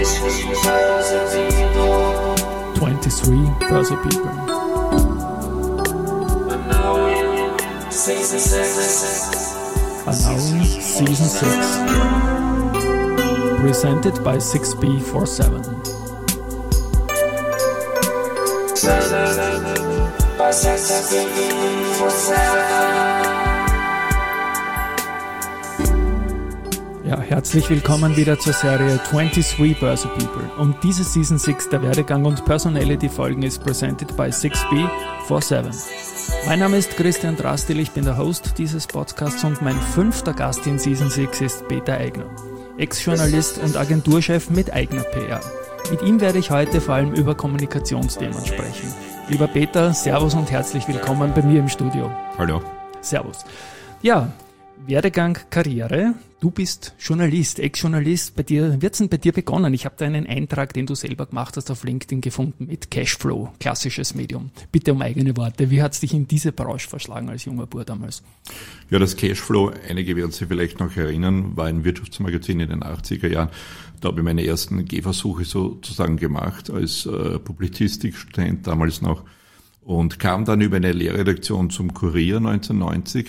23 Börse People. Announcing Season 6. Presented by 6B47. Ja, herzlich willkommen wieder zur Serie 23 Börse People. Und diese Season 6 der Werdegang und Personality Folgen ist presented by 6B47. Mein Name ist Christian Drastil, ich bin der Host dieses Podcasts und mein 5. Gast in Season 6 ist Peter Eigner, Ex-Journalist und Agenturchef mit eigener PR. Mit ihm werde ich heute vor allem über Kommunikationsthemen sprechen. Lieber Peter, Servus und herzlich willkommen bei mir im Studio. Hallo. Servus. Ja, Werdegang, Karriere. Du bist Journalist, Ex-Journalist. Bei dir wird's denn bei dir begonnen? Ich habe da einen Eintrag, den du selber gemacht hast, auf LinkedIn gefunden mit Cashflow, klassisches Medium. Bitte um eigene Worte. Wie hat's dich in diese Branche verschlagen als junger Bub damals? Ja, das Cashflow, einige werden sich vielleicht noch erinnern, war ein Wirtschaftsmagazin in den 80er Jahren. Da habe ich meine ersten Gehversuche sozusagen gemacht als Publizistikstudent damals noch und kam dann über eine Lehrredaktion zum Kurier 1990.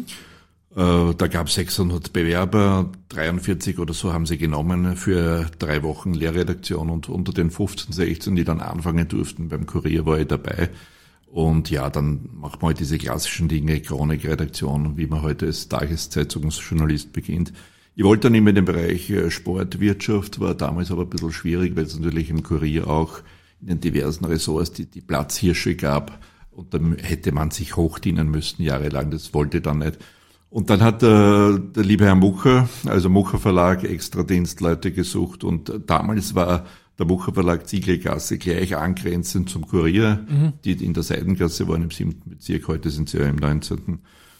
Da gab es 600 Bewerber, 43 oder so haben sie genommen für 3 Wochen Lehrredaktion und unter den 15, 16, die dann anfangen durften beim Kurier, war ich dabei. Und ja, dann macht man halt diese klassischen Dinge, Chronikredaktion, wie man heute als Tageszeitungsjournalist beginnt. Ich wollte dann immer in den Bereich Sportwirtschaft, war damals aber ein bisschen schwierig, weil es natürlich im Kurier auch in den diversen Ressorts die Platzhirsche gab und dann hätte man sich hochdienen müssen jahrelang, das wollte ich dann nicht. Und dann hat der liebe Herr Mucher, also Mucher Verlag, Extradienstleute gesucht und damals war der Mucher Verlag Ziegelgasse gleich angrenzend zum Kurier, die in der Seidengasse waren im 7. Bezirk, heute sind sie ja im 19.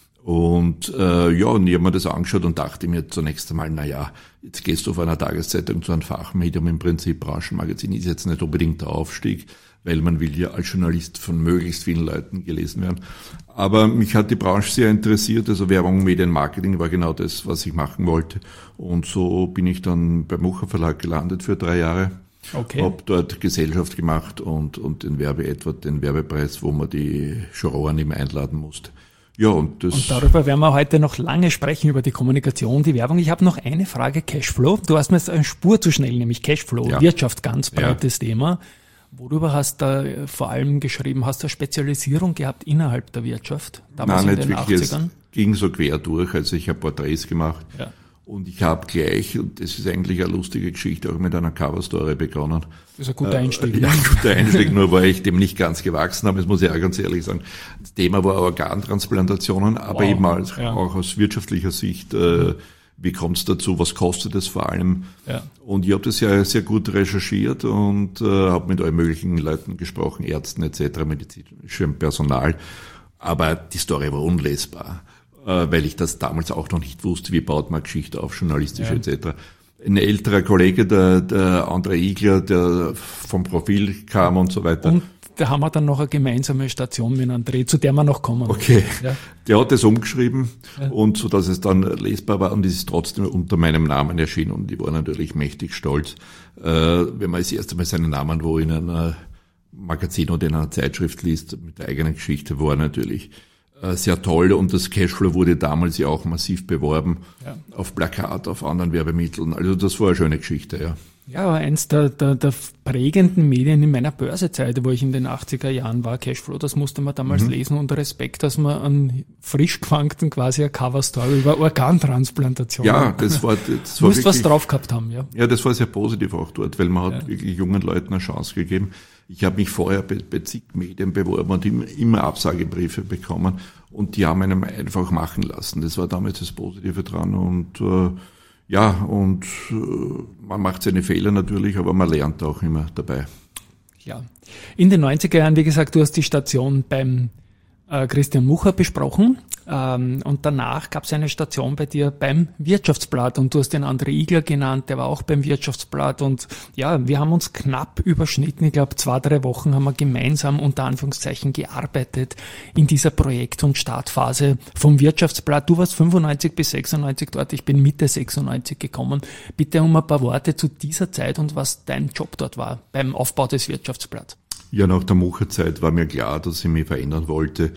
Und und ich habe mir das angeschaut und dachte mir zunächst einmal, jetzt gehst du auf einer Tageszeitung zu einem Fachmedium, im Prinzip Branchenmagazin, ist jetzt nicht unbedingt der Aufstieg, weil man will ja als Journalist von möglichst vielen Leuten gelesen werden. Aber mich hat die Branche sehr interessiert, also Werbung, Medien, Marketing war genau das, was ich machen wollte. Und so bin ich dann beim Mucher Verlag gelandet für 3 Jahre. Okay. Habe dort Gesellschaft gemacht und den den Werbepreis, wo man die Juroren immer einladen musste. Ja, und darüber werden wir heute noch lange sprechen, über die Kommunikation, die Werbung. Ich habe noch eine Frage, Cashflow. Du hast mir jetzt eine Spur zu schnell, nämlich Cashflow, ja. Wirtschaft, ganz breites Thema. Worüber hast du vor allem geschrieben? Hast du eine Spezialisierung gehabt innerhalb der Wirtschaft? Damals in den 80ern? Es ging so quer durch. Also ich habe Porträts gemacht. Ja. Und ich habe gleich, und das ist eigentlich eine lustige Geschichte, auch mit einer Coverstory begonnen. Das ist ein guter Einstieg. Ja, ein guter Einstieg, nur weil ich dem nicht ganz gewachsen habe, das muss ich auch ganz ehrlich sagen. Das Thema war Organtransplantationen, aber eben auch aus wirtschaftlicher Sicht, wie kommt es dazu, was kostet es vor allem? Ja. Und ich habe das ja sehr gut recherchiert und habe mit allen möglichen Leuten gesprochen, Ärzten etc., medizinischem Personal. Aber die Story war unlesbar, weil ich das damals auch noch nicht wusste, wie baut man Geschichte auf, journalistisch etc. Ein älterer Kollege, der André Igler, der vom Profil kam und so weiter. Und da haben wir dann noch eine gemeinsame Station mit André, zu der wir noch kommen. Okay, ja. Der hat das umgeschrieben und so, dass es dann lesbar war und es ist trotzdem unter meinem Namen erschienen und ich war natürlich mächtig stolz, wenn man das erste Mal seinen Namen wo in einer Magazin oder in einer Zeitschrift liest, mit der eigenen Geschichte, war natürlich sehr toll und das Cashflow wurde damals ja auch massiv beworben, auf Plakat, auf anderen Werbemitteln, also das war eine schöne Geschichte, ja. Ja, eins der prägenden Medien in meiner Börsezeit, wo ich in den 80er Jahren war, Cashflow, das musste man damals lesen und Respekt, dass man an frisch gefangten quasi eine Coverstory über Organtransplantation. Ja, das war du musst wirklich was drauf gehabt haben, ja. Ja, das war sehr positiv auch dort, weil man hat wirklich jungen Leuten eine Chance gegeben. Ich habe mich vorher bei zig Medien beworben und immer Absagebriefe bekommen und die haben einem einfach machen lassen. Das war damals das Positive dran und man macht seine Fehler natürlich, aber man lernt auch immer dabei. Ja. In den 90er Jahren, wie gesagt, du hast die Station beim Christian Mucher besprochen. Und danach gab es eine Station bei dir beim Wirtschaftsblatt und du hast den André Igler genannt, der war auch beim Wirtschaftsblatt und ja, wir haben uns knapp überschnitten. Ich glaube, 2-3 Wochen haben wir gemeinsam unter Anführungszeichen gearbeitet in dieser Projekt- und Startphase vom Wirtschaftsblatt. Du warst 95 bis 96 dort, ich bin Mitte 96 gekommen. Bitte um ein paar Worte zu dieser Zeit und was dein Job dort war beim Aufbau des Wirtschaftsblatts. Ja, nach der Mucher-Zeit war mir klar, dass ich mich verändern wollte,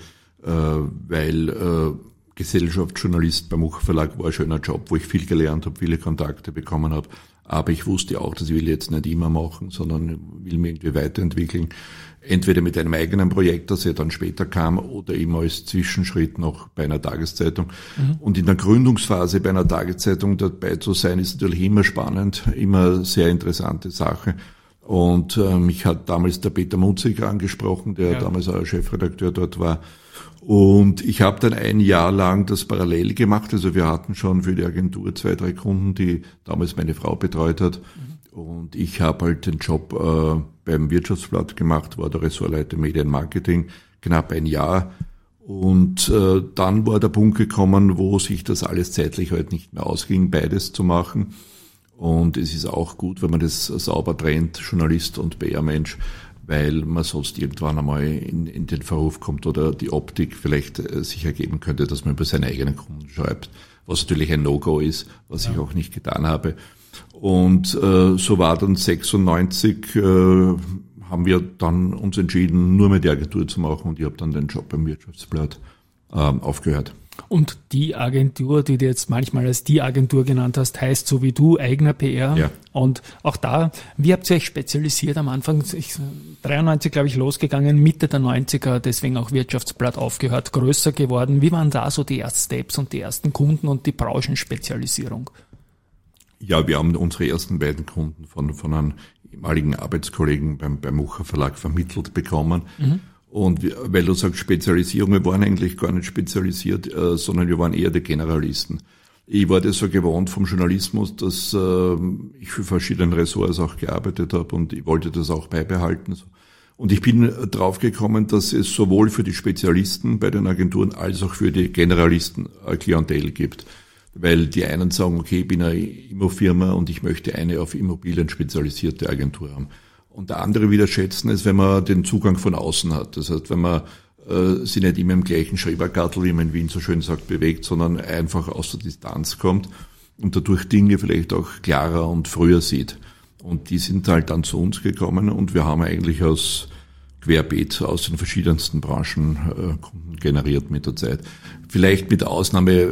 weil Gesellschaftsjournalist beim Mucher Verlag war ein schöner Job, wo ich viel gelernt habe, viele Kontakte bekommen habe. Aber ich wusste auch, dass ich will jetzt nicht immer machen, sondern will mich irgendwie weiterentwickeln. Entweder mit einem eigenen Projekt, das ja dann später kam, oder eben als Zwischenschritt noch bei einer Tageszeitung. Und in der Gründungsphase bei einer Tageszeitung dabei zu sein, ist natürlich immer spannend, immer sehr interessante Sache. Und mich hat damals der Peter Munziger angesprochen, der damals auch Chefredakteur dort war. Und ich habe dann ein Jahr lang das parallel gemacht. Also wir hatten schon für die Agentur 2-3 Kunden, die damals meine Frau betreut hat. Und ich habe halt den Job beim Wirtschaftsblatt gemacht, war der Ressortleiter Medienmarketing, knapp ein Jahr. Und dann war der Punkt gekommen, wo sich das alles zeitlich halt nicht mehr ausging, beides zu machen. Und es ist auch gut, wenn man das sauber trennt, Journalist und PR-Mensch, weil man sonst irgendwann einmal in den Verruf kommt oder die Optik vielleicht sich ergeben könnte, dass man über seine eigenen Kunden schreibt, was natürlich ein No-Go ist, was ich auch nicht getan habe. Und so war dann 96, haben wir dann uns entschieden, nur mehr die Agentur zu machen und ich habe dann den Job beim Wirtschaftsblatt aufgehört. Und die Agentur, die du jetzt manchmal als die Agentur genannt hast, heißt so wie du, eigener PR. Ja. Und auch da, wie habt ihr euch spezialisiert am Anfang? 93, glaube ich, losgegangen, Mitte der 90er, deswegen auch Wirtschaftsblatt aufgehört, größer geworden. Wie waren da so die ersten Steps und die ersten Kunden und die Branchenspezialisierung? Ja, wir haben unsere ersten beiden Kunden von einem ehemaligen Arbeitskollegen beim Mucher Verlag vermittelt bekommen. Und weil du sagst Spezialisierung, wir waren eigentlich gar nicht spezialisiert, sondern wir waren eher die Generalisten. Ich war das so gewohnt vom Journalismus, dass ich für verschiedene Ressorts auch gearbeitet habe und ich wollte das auch beibehalten. Und ich bin draufgekommen, dass es sowohl für die Spezialisten bei den Agenturen als auch für die Generalisten ein Klientel gibt. Weil die einen sagen, okay, ich bin eine Immofirma und ich möchte eine auf Immobilien spezialisierte Agentur haben. Und der andere wieder schätzen es, wenn man den Zugang von außen hat. Das heißt, wenn man sich nicht immer im gleichen Schrebergartel, wie man in Wien so schön sagt, bewegt, sondern einfach aus der Distanz kommt und dadurch Dinge vielleicht auch klarer und früher sieht. Und die sind halt dann zu uns gekommen und wir haben eigentlich querbeet aus den verschiedensten Branchen Kunden generiert mit der Zeit. Vielleicht mit Ausnahme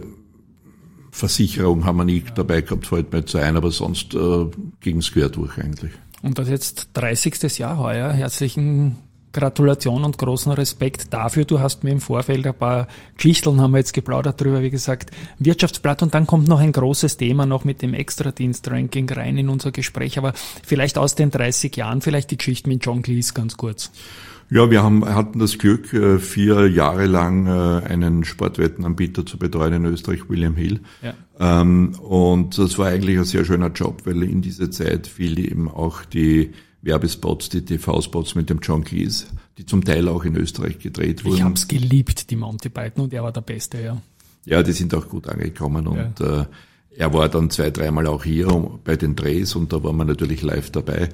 Versicherung haben wir nie dabei gehabt, fällt mir zu ein, aber sonst ging es quer durch eigentlich. Und das jetzt 30. Jahr heuer. Herzlichen Gratulation und großen Respekt dafür. Du hast mir im Vorfeld ein paar Geschichteln, haben wir jetzt geplaudert drüber, wie gesagt, Wirtschaftsblatt. Und dann kommt noch ein großes Thema noch mit dem Extradienst-Ranking rein in unser Gespräch. Aber vielleicht aus den 30 Jahren, vielleicht die Geschichte mit John Cleese ganz kurz. Ja, wir hatten das Glück, 4 Jahre lang einen Sportwettenanbieter zu betreuen in Österreich, William Hill. Ja. Und das war eigentlich ein sehr schöner Job, weil in dieser Zeit fiel eben auch die Werbespots, die TV-Spots mit dem John Cleese, die zum Teil auch in Österreich gedreht wurden. Ich hab's geliebt, die Monty Python, und er war der Beste, ja. Ja, die sind auch gut angekommen und er war dann 2-3 Mal auch hier bei den Drehs und da waren wir natürlich live dabei.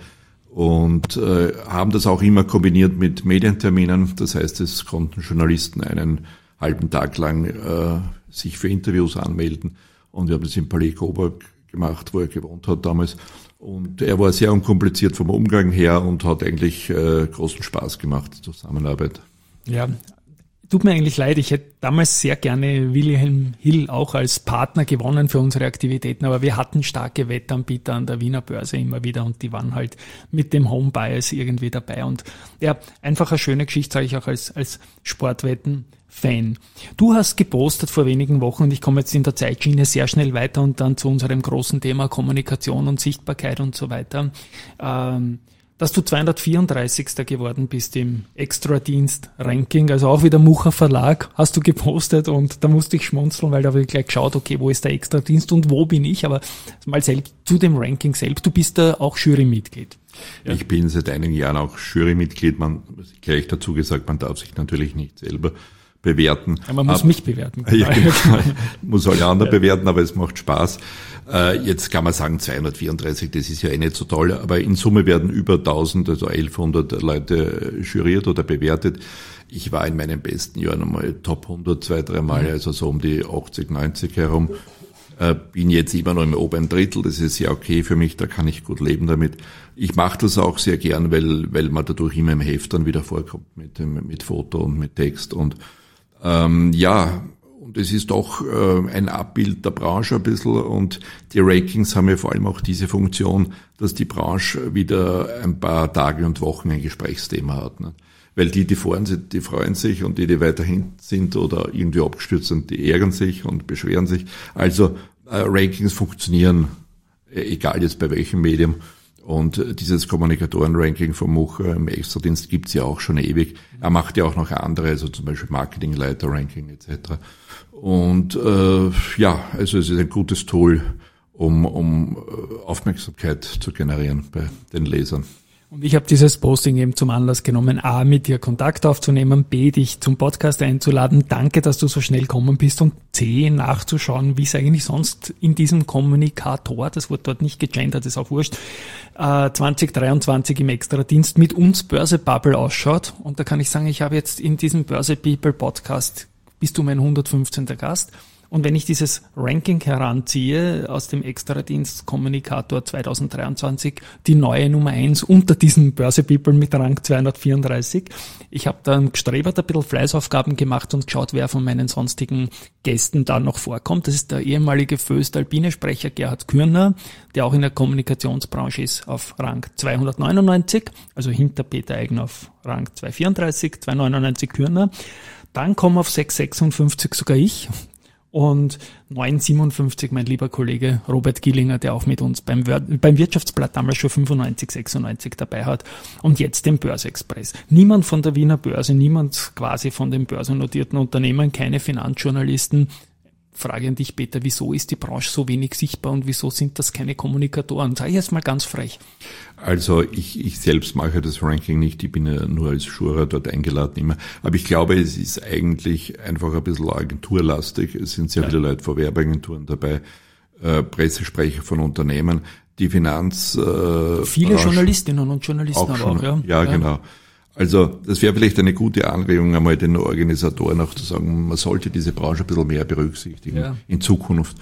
Und haben das auch immer kombiniert mit Medienterminen. Das heißt, es konnten Journalisten einen halben Tag lang sich für Interviews anmelden. Und wir haben das im Palais Coburg gemacht, wo er gewohnt hat damals. Und er war sehr unkompliziert vom Umgang her und hat eigentlich großen Spaß gemacht, die Zusammenarbeit. Ja, tut mir eigentlich leid, ich hätte damals sehr gerne William Hill auch als Partner gewonnen für unsere Aktivitäten, aber wir hatten starke Wettanbieter an der Wiener Börse immer wieder und die waren halt mit dem Home Bias irgendwie dabei. Und ja, einfach eine schöne Geschichte, sage ich auch als Sportwetten-Fan. Du hast gepostet vor wenigen Wochen, und ich komme jetzt in der Zeitschiene sehr schnell weiter und dann zu unserem großen Thema Kommunikation und Sichtbarkeit und so weiter, dass du 234. geworden bist im Extradienst-Ranking, also auch wieder Mucher Verlag, hast du gepostet, und da musste ich schmunzeln, weil da habe ich gleich geschaut, okay, wo ist der Extradienst und wo bin ich, aber mal selbst zu dem Ranking selbst, du bist da auch Jurymitglied. Ja. Ich bin seit einigen Jahren auch Jurymitglied, man gleich dazu gesagt, man darf sich natürlich nicht selber bewerten. Ja, man muss mich bewerten. Ja, genau. Muss alle anderen bewerten, aber es macht Spaß. Jetzt kann man sagen 234, das ist ja nicht so toll, aber in Summe werden über 1000, also 1100 Leute juriert oder bewertet. Ich war in meinen besten Jahren einmal Top 100 2-3 Mal, also so um die 80, 90 herum. Bin jetzt immer noch im oberen Drittel, das ist ja okay für mich, da kann ich gut leben damit. Ich mache das auch sehr gern, weil man dadurch immer im Heft dann wieder vorkommt mit Foto und mit Text und und es ist doch ein Abbild der Branche ein bisschen und die Rankings haben ja vor allem auch diese Funktion, dass die Branche wieder ein paar Tage und Wochen ein Gesprächsthema hat. Ne? Weil die vorn sind, die freuen sich und die weiter hinten sind oder irgendwie abgestürzt sind, die ärgern sich und beschweren sich. Also Rankings funktionieren, egal jetzt bei welchem Medium. Und dieses Kommunikatoren-Ranking vom Mucher im Extradienst gibt's ja auch schon ewig. Er macht ja auch noch andere, also zum Beispiel Marketingleiter-Ranking etc. Und also es ist ein gutes Tool, um Aufmerksamkeit zu generieren bei den Lesern. Und ich habe dieses Posting eben zum Anlass genommen, A, mit dir Kontakt aufzunehmen, B, dich zum Podcast einzuladen. Danke, dass du so schnell gekommen bist und C, nachzuschauen, wie es eigentlich sonst in diesem Kommunikator, das wird dort nicht gegendert, ist auch wurscht, 2023 im Extradienst mit uns Börse Bubble ausschaut. Und da kann ich sagen, ich habe jetzt in diesem Börse People Podcast, bist du mein 115. Gast. Und wenn ich dieses Ranking heranziehe aus dem Extradienst Kommunikator 2023, die neue Nummer 1 unter diesen Börse People mit Rang 234, ich habe dann gestrebert, ein bisschen Fleißaufgaben gemacht und geschaut, wer von meinen sonstigen Gästen da noch vorkommt. Das ist der ehemalige Voestalpine-Sprecher Gerhard Kürner, der auch in der Kommunikationsbranche ist, auf Rang 299, also hinter Peter Eigner auf Rang 234, 299 Kürner. Dann komme auf 656 sogar ich. Und 957 mein lieber Kollege Robert Gillinger, der auch mit uns beim Wirtschaftsblatt damals schon 95, 96 dabei hat. Und jetzt den Börse-Express. Niemand von der Wiener Börse, niemand quasi von den börsennotierten Unternehmen, keine Finanzjournalisten. Frage an dich, Peter, wieso ist die Branche so wenig sichtbar und wieso sind das keine Kommunikatoren? Sag ich jetzt mal ganz frech. Also ich selbst mache das Ranking nicht, ich bin ja nur als Juror dort eingeladen immer. Aber ich glaube, es ist eigentlich einfach ein bisschen agenturlastig. Es sind sehr viele Leute von Werbeagenturen dabei, Pressesprecher von Unternehmen, die Finanz... viele Journalistinnen und Journalisten aber auch, ja. Ja, genau. Also das wäre vielleicht eine gute Anregung, einmal den Organisatoren auch zu sagen, man sollte diese Branche ein bisschen mehr berücksichtigen in Zukunft,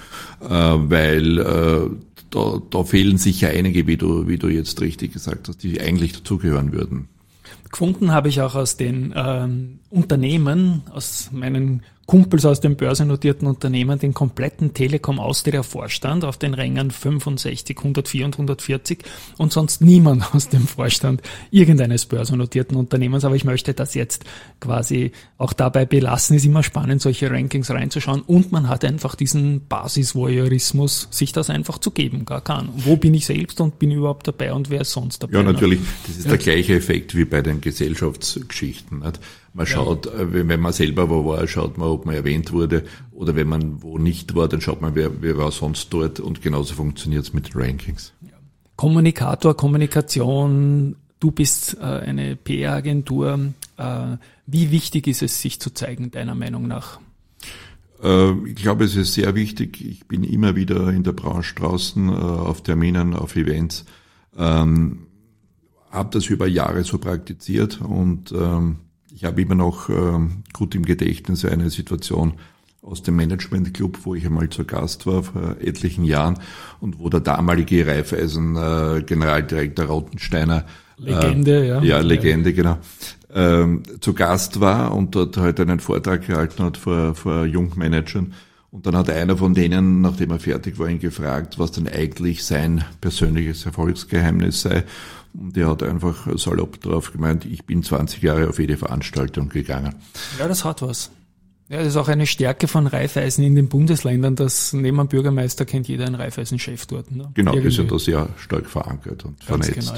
weil da fehlen sicher einige, wie du jetzt richtig gesagt hast, die eigentlich dazugehören würden. Gefunden habe ich auch aus den Unternehmen, aus meinen Kumpels aus den börsennotierten Unternehmen, den kompletten Telekom Austria Vorstand auf den Rängen 65, 104 und 140 und sonst niemand aus dem Vorstand irgendeines börsennotierten Unternehmens. Aber ich möchte das jetzt quasi auch dabei belassen. Ist immer spannend, solche Rankings reinzuschauen und man hat einfach diesen Basis-Voyeurismus, sich das einfach zu geben, gar kann. Wo bin ich selbst und bin überhaupt dabei und wer ist sonst dabei? Ja, natürlich. Das ist der gleiche Effekt wie bei den Gesellschaftsgeschichten, nicht? Man schaut, wenn man selber wo war, schaut man, ob man erwähnt wurde, oder wenn man wo nicht war, dann schaut man, wer war sonst dort, und genauso funktioniert es mit den Rankings. Kommunikator, Kommunikation, du bist eine PR-Agentur. Wie wichtig ist es, sich zu zeigen, deiner Meinung nach? Ich glaube, es ist sehr wichtig. Ich bin immer wieder in der Branche draußen, auf Terminen, auf Events, habe das über Jahre so praktiziert und ich habe immer noch gut im Gedächtnis eine Situation aus dem Management-Club, wo ich einmal zu Gast war vor etlichen Jahren und wo der damalige Raiffeisen-Generaldirektor Rottensteiner, Legende, Legende, genau, zu Gast war und dort halt einen Vortrag gehalten hat vor Jungmanagern. Und dann hat einer von denen, nachdem er fertig war, ihn gefragt, was denn eigentlich sein persönliches Erfolgsgeheimnis sei. Und er hat einfach salopp drauf gemeint, ich bin 20 Jahre auf jede Veranstaltung gegangen. Ja, das hat was. Ja, das ist auch eine Stärke von Raiffeisen in den Bundesländern, dass neben einem Bürgermeister kennt jeder einen Raiffeisen-Chef dort. Ne? Genau, ist ja da sehr stark verankert und ganz vernetzt. Genau, ja.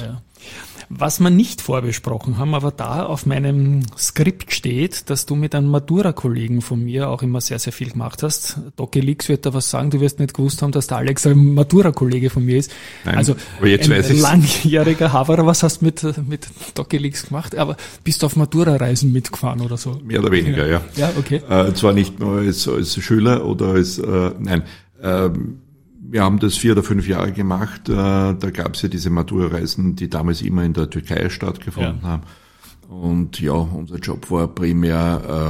Was wir nicht vorbesprochen haben, aber da auf meinem Skript steht, dass du mit einem Matura-Kollegen von mir auch immer sehr, sehr viel gemacht hast. Doki Leaks wird da was sagen, du wirst nicht gewusst haben, dass der Alex ein Matura-Kollege von mir ist. Nein, also aber jetzt ein langjähriger Haverer, was hast du mit Doki Leaks gemacht? Aber bist du auf Matura-Reisen mitgefahren oder so? Mehr oder weniger, ja. Ja, okay. Zwar nicht nur als Schüler oder als, wir haben das 4 oder 5 Jahre gemacht. Da gab es ja diese Matura-Reisen, die damals immer in der Türkei stattgefunden haben. Und ja, unser Job war primär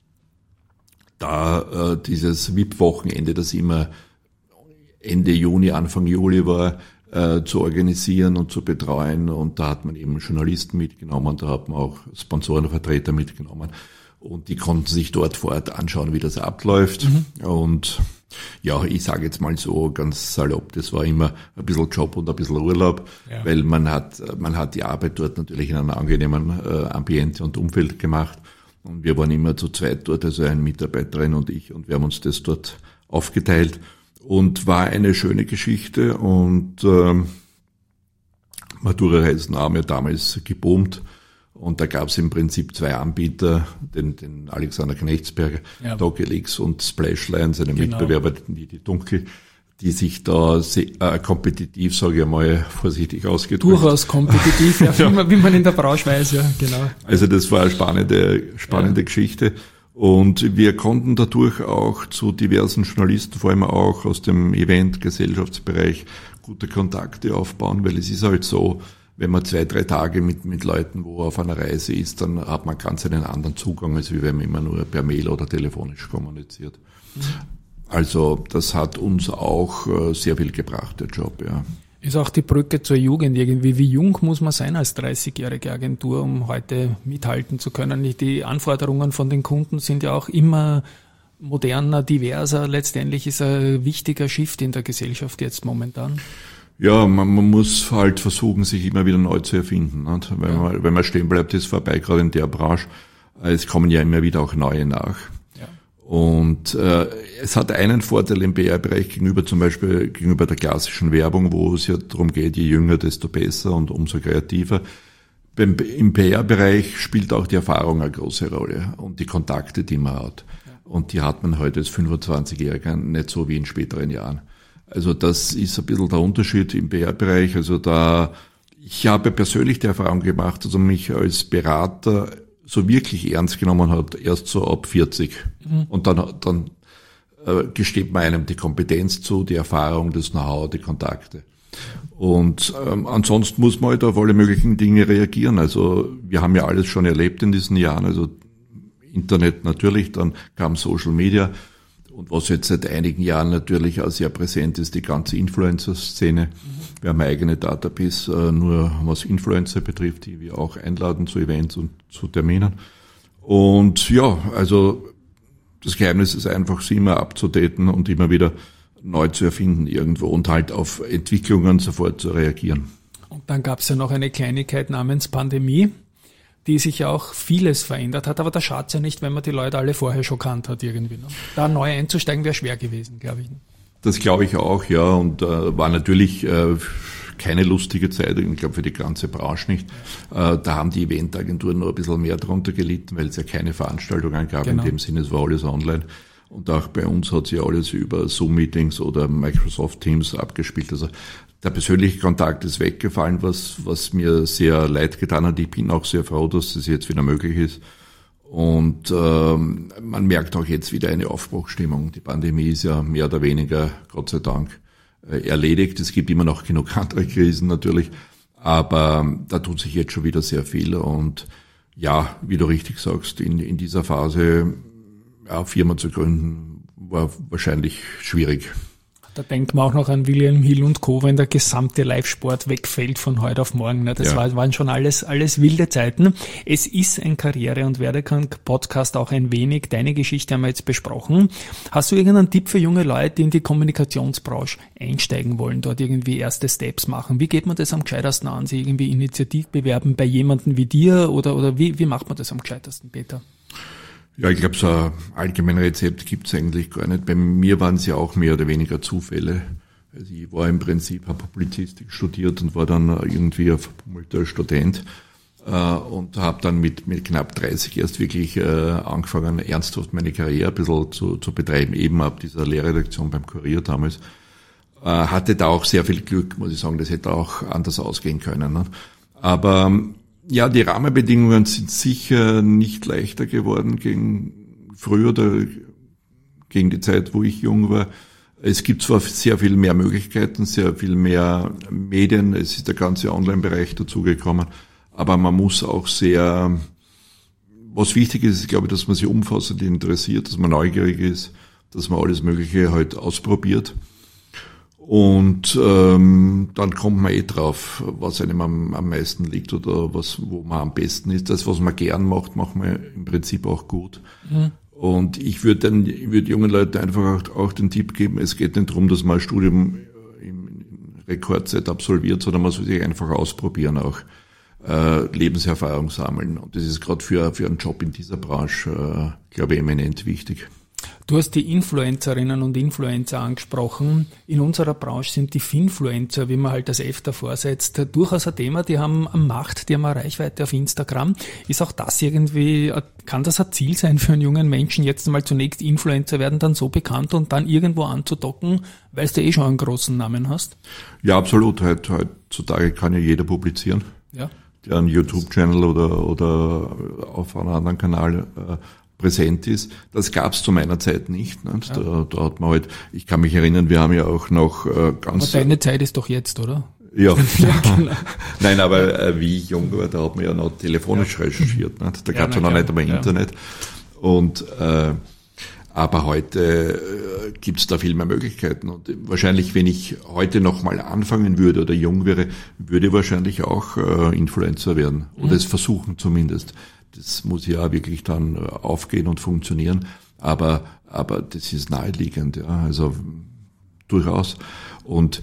dieses VIP-Wochenende, das immer Ende Juni, Anfang Juli war, zu organisieren und zu betreuen. Und da hat man eben Journalisten mitgenommen, da hat man auch Sponsorenvertreter mitgenommen. Und die konnten sich dort vor Ort anschauen, wie das abläuft. Und ja, ich sage jetzt mal so ganz salopp, das war immer ein bisschen Job und ein bisschen Urlaub, weil man hat die Arbeit dort natürlich in einem angenehmen Ambiente und Umfeld gemacht. Und wir waren immer zu zweit dort, also eine Mitarbeiterin und ich, und wir haben uns das dort aufgeteilt. Und war eine schöne Geschichte, und Matura-Reisen haben ja damals geboomt. Und da gab es im Prinzip 2 Anbieter, den Alexander Knechtsberger, Doki Leaks und Splashline, seine Mitbewerber, die Dunkel, die sich da kompetitiv, sage ich mal, vorsichtig ausgedrückt. Durchaus kompetitiv, wie man in der Branche weiß, ja, genau. Also das war eine spannende Geschichte. Und wir konnten dadurch auch zu diversen Journalisten, vor allem auch aus dem Event-Gesellschaftsbereich, gute Kontakte aufbauen, weil es ist halt so, wenn man 2-3 Tage mit Leuten, wo auf einer Reise ist, dann hat man ganz einen anderen Zugang, als wenn man immer nur per Mail oder telefonisch kommuniziert. Also das hat uns auch sehr viel gebracht, der Job, ja. Ist auch die Brücke zur Jugend irgendwie. Wie jung muss man sein als 30-jährige Agentur, um heute mithalten zu können? Die Anforderungen von den Kunden sind ja auch immer moderner, diverser. Letztendlich ist ein wichtiger Shift in der Gesellschaft jetzt momentan. Ja, man muss halt versuchen, sich immer wieder neu zu erfinden. Nicht? Wenn man stehen bleibt, ist vorbei, gerade in der Branche. Es kommen ja immer wieder auch neue nach. Ja. Und es hat einen Vorteil im PR-Bereich gegenüber der klassischen Werbung, wo es ja darum geht, je jünger, desto besser und umso kreativer. Im PR-Bereich spielt auch die Erfahrung eine große Rolle und die Kontakte, die man hat. Ja. Und die hat man heute als 25-Jähriger nicht so wie in späteren Jahren. Also das ist ein bisschen der Unterschied im PR-Bereich. Also ich habe persönlich die Erfahrung gemacht, dass man mich als Berater so wirklich ernst genommen hat, erst so ab 40. Und dann gesteht man einem die Kompetenz zu, die Erfahrung, das Know-how, die Kontakte. Und ansonsten muss man halt auf alle möglichen Dinge reagieren. Also wir haben ja alles schon erlebt in diesen Jahren. Also Internet natürlich, dann kam Social Media. Und was jetzt seit einigen Jahren natürlich auch sehr präsent ist, die ganze Influencer-Szene. Wir haben eine eigene Database, nur was Influencer betrifft, die wir auch einladen zu Events und zu Terminen. Und ja, also das Geheimnis ist einfach, sie immer abzudaten und immer wieder neu zu erfinden irgendwo und halt auf Entwicklungen sofort zu reagieren. Und dann gab es ja noch eine Kleinigkeit namens Pandemie, die sich ja auch vieles verändert hat, aber da schadet es ja nicht, wenn man die Leute alle vorher schon kannt hat irgendwie. Ne? Da neu einzusteigen wäre schwer gewesen, glaube ich. Das glaube ich auch, ja, und war natürlich keine lustige Zeit, ich glaube für die ganze Branche nicht. Da haben die Eventagenturen nur ein bisschen mehr darunter gelitten, weil es ja keine Veranstaltungen gab, in dem Sinne, es war alles online. Und auch bei uns hat sich alles über Zoom-Meetings oder Microsoft Teams abgespielt. Also der persönliche Kontakt ist weggefallen, was mir sehr leid getan hat. Ich bin auch sehr froh, dass das jetzt wieder möglich ist. Und man merkt auch jetzt wieder eine Aufbruchsstimmung. Die Pandemie ist ja mehr oder weniger, Gott sei Dank, erledigt. Es gibt immer noch genug andere Krisen natürlich, aber da tut sich jetzt schon wieder sehr viel. Und ja, wie du richtig sagst, in dieser Phase Firma zu gründen, war wahrscheinlich schwierig. Da denkt man auch noch an William Hill und Co., wenn der gesamte Live-Sport wegfällt von heute auf morgen. Das waren schon alles wilde Zeiten. Es ist ein Karriere- und Werdegang-Podcast auch ein wenig. Deine Geschichte haben wir jetzt besprochen. Hast du irgendeinen Tipp für junge Leute, die in die Kommunikationsbranche einsteigen wollen, dort irgendwie erste Steps machen? Wie geht man das am gescheitersten an? Sie irgendwie Initiativ bewerben bei jemandem wie dir oder wie macht man das am gescheitersten, Peter? Ja, ich glaube, so ein allgemeines Rezept gibt's eigentlich gar nicht. Bei mir waren es ja auch mehr oder weniger Zufälle. Also ich war im Prinzip, habe Publizistik studiert und war dann irgendwie ein verbummelter Student und habe dann mit knapp 30 erst wirklich angefangen, ernsthaft meine Karriere ein bisschen zu betreiben, eben ab dieser Lehrredaktion beim Kurier damals. Hatte da auch sehr viel Glück, muss ich sagen, das hätte auch anders ausgehen können. Ne? Aber ja, die Rahmenbedingungen sind sicher nicht leichter geworden gegen früher oder gegen die Zeit, wo ich jung war. Es gibt zwar sehr viel mehr Möglichkeiten, sehr viel mehr Medien, es ist der ganze Online-Bereich dazugekommen, aber man muss auch was wichtig ist, glaube ich, dass man sich umfassend interessiert, dass man neugierig ist, dass man alles Mögliche halt ausprobiert. Und dann kommt man drauf, was einem am meisten liegt oder wo man am besten ist. Das, was man gern macht, macht man im Prinzip auch gut. Mhm. Und ich würde jungen Leuten einfach auch den Tipp geben, es geht nicht darum, dass man ein Studium in Rekordzeit absolviert, sondern man soll sich einfach ausprobieren, auch Lebenserfahrung sammeln. Und das ist gerade für einen Job in dieser Branche, glaube ich, eminent wichtig. Du hast die Influencerinnen und Influencer angesprochen. In unserer Branche sind die Finfluencer, wie man halt das F davor setzt, durchaus ein Thema. Die haben eine Macht, die haben eine Reichweite auf Instagram. Ist auch das irgendwie, kann das ein Ziel sein für einen jungen Menschen, jetzt mal zunächst Influencer werden, dann so bekannt und dann irgendwo anzudocken, weil du schon einen großen Namen hast? Ja, absolut. Heutzutage kann ja jeder publizieren. Ja. Der einen YouTube-Channel oder auf einem anderen Kanal präsent ist. Das gab es zu meiner Zeit nicht. Ne? Ja. Da hat man halt, ich kann mich erinnern, wir haben ja auch noch ganz... Aber deine Zeit ist doch jetzt, oder? Ja. Genau. Nein, aber wie ich jung war, da hat man ja noch telefonisch recherchiert. Ne? Da gab es ja noch nicht einmal Internet. Und aber heute gibt es da viel mehr Möglichkeiten. Und wahrscheinlich, wenn ich heute noch mal anfangen würde oder jung wäre, würde ich wahrscheinlich auch Influencer werden. Oder es versuchen zumindest. Das muss ja wirklich dann aufgehen und funktionieren. Aber das ist naheliegend, ja. Also durchaus. Und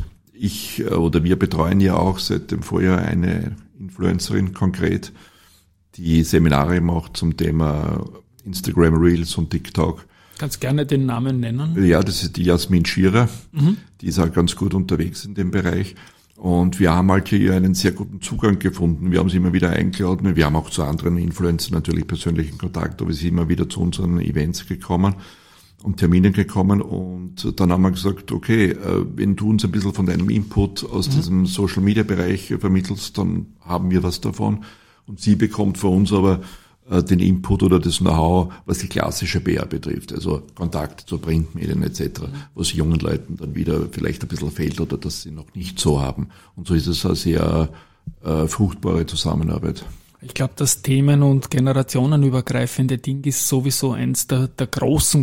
wir betreuen ja auch seit dem Vorjahr eine Influencerin konkret, die Seminare macht zum Thema Instagram Reels und TikTok. Kannst gerne den Namen nennen? Ja, das ist die Jasmin Schierer. Mhm. Die ist auch ganz gut unterwegs in dem Bereich. Und wir haben halt hier einen sehr guten Zugang gefunden. Wir haben sie immer wieder eingeladen. Wir haben auch zu anderen Influencern natürlich persönlichen Kontakt, aber sie sind immer wieder zu unseren Events gekommen und Terminen gekommen. Und dann haben wir gesagt, okay, wenn du uns ein bisschen von deinem Input aus diesem Social-Media-Bereich vermittelst, dann haben wir was davon. Und sie bekommt von uns aber den Input oder das Know-how, was die klassische PR betrifft, also Kontakt zu Printmedien etc., was jungen Leuten dann wieder vielleicht ein bisschen fehlt oder das sie noch nicht so haben. Und so ist es eine sehr fruchtbare Zusammenarbeit. Ich glaube, das Themen- und generationenübergreifende Ding ist sowieso eins der großen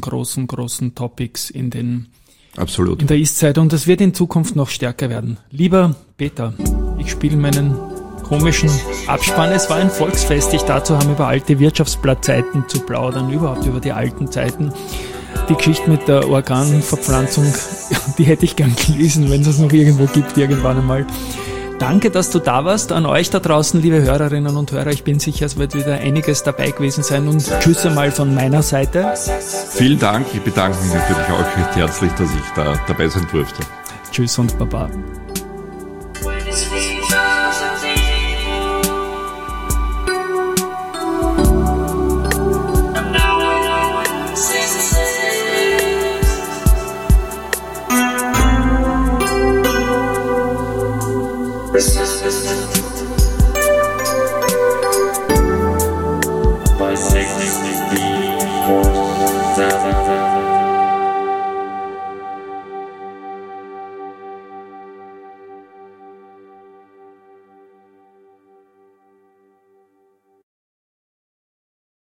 Topics in der Ist-Zeit und das wird in Zukunft noch stärker werden. Lieber Peter, ich spiele meinen komischen Abspann. Es war ein Volksfest, dich dazu haben, über alte Wirtschaftsblattzeiten zu plaudern, überhaupt über die alten Zeiten. Die Geschichte mit der Organverpflanzung, die hätte ich gern gelesen, wenn es es noch irgendwo gibt, irgendwann einmal. Danke, dass du da warst. An euch da draußen, liebe Hörerinnen und Hörer. Ich bin sicher, es wird wieder einiges dabei gewesen sein und tschüss einmal von meiner Seite. Vielen Dank. Ich bedanke mich natürlich auch recht herzlich, dass ich da dabei sein durfte. Tschüss und Baba.